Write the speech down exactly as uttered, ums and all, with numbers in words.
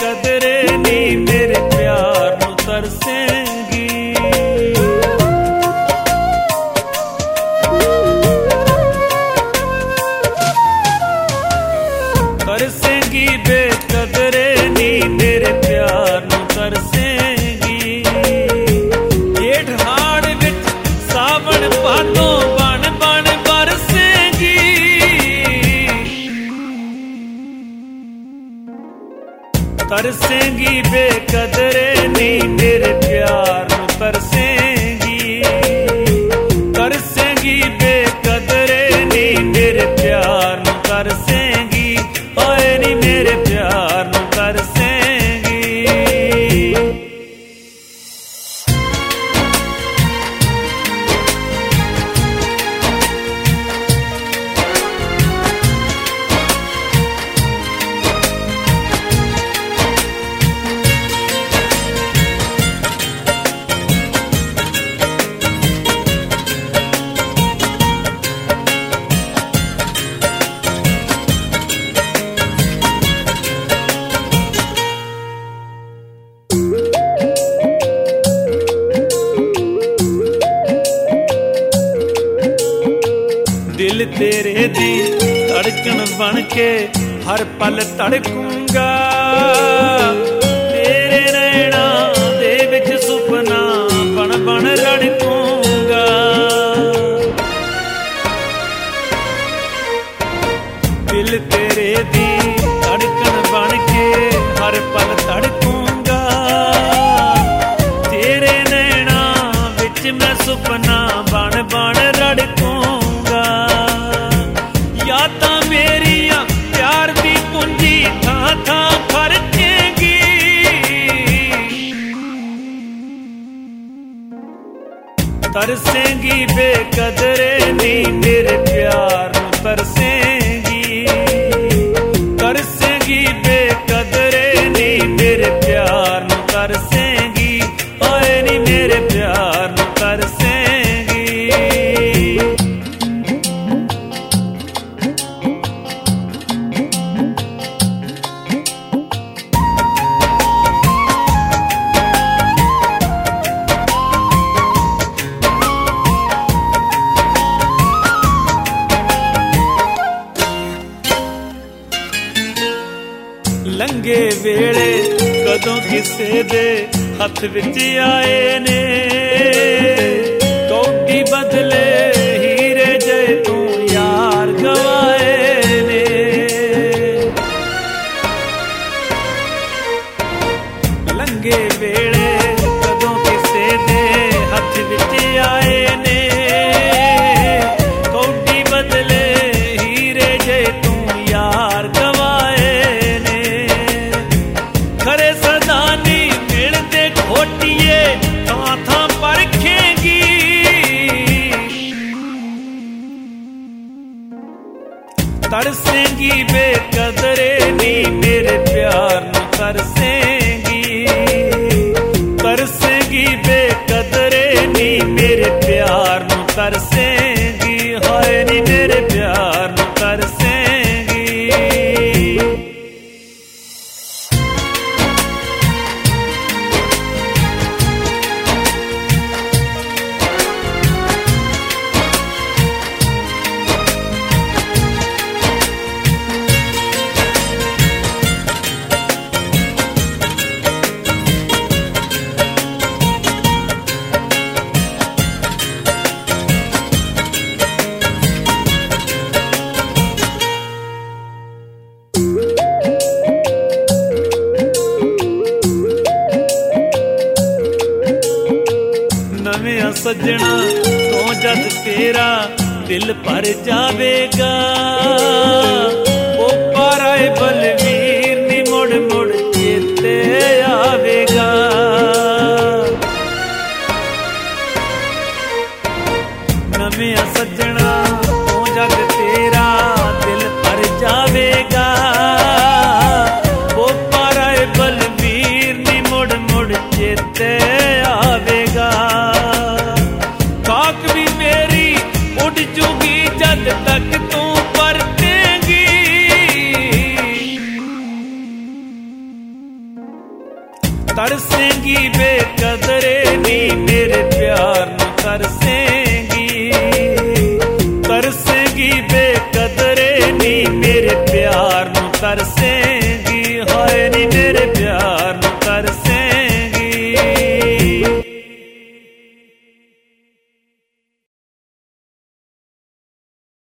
बेकदरे नी मेरे प्यार नू तरसेंगी। तरसेंगी बेकदरे नी मेरे प्यार नू तरसेंगी। जेठ हाड़ विच सावन भादों बन बन बरसेंगी। तरसेंगी बेकदरे नी मेरे प्यार नू तरसेंगी। तरसेंगी बेकदरे नी मेरे प्यार नू तरसेंगी। ओए नी मेरे प्यार नू तरसेंगी। दिल तेरे दी धड़कन बन के हर पल धड़कूंगा। तेरे नैना दे विच सुपना बन बन रड़कूंगा। दिल तेरे दी धड़कन बन के हर पल धड़कूंगा। तेरे नैना विच मैं सुपना बन बन रड़कूंगा। यादां मेरियां प्यार दी पूंजी थां थां खर्चेंगी। तरसेंगी बेकदरे नी मेरे प्यार नू तरसेंगी। तरसेंगी बेकदरे नी मेरे प्यार नू तरसेंगी। ओए नी मेरे प्यार नू तरसेंगी। लंघे वेले कदों किसे दे हथ विच आए ने। कौडी बदले हीरे जे तू यार गवाए ने। लंघे वेले कदों किसे दे हथ विच आए ने। कौडी बदले हीरे जे तू यार गवाए। खरे सदा नी मिलते खोटिए थां थां परखेंगी। तरसेंगी बेकदरे नी मेरे प्यार नू तरसेंगी। तरसेंगी बेकदरे नी मेरे प्यार नू तरसेंगी। हाय नी मेरे प्यार नू तरसेंगी। नवें सजना तो जद तेरा दिल भर जावेगा।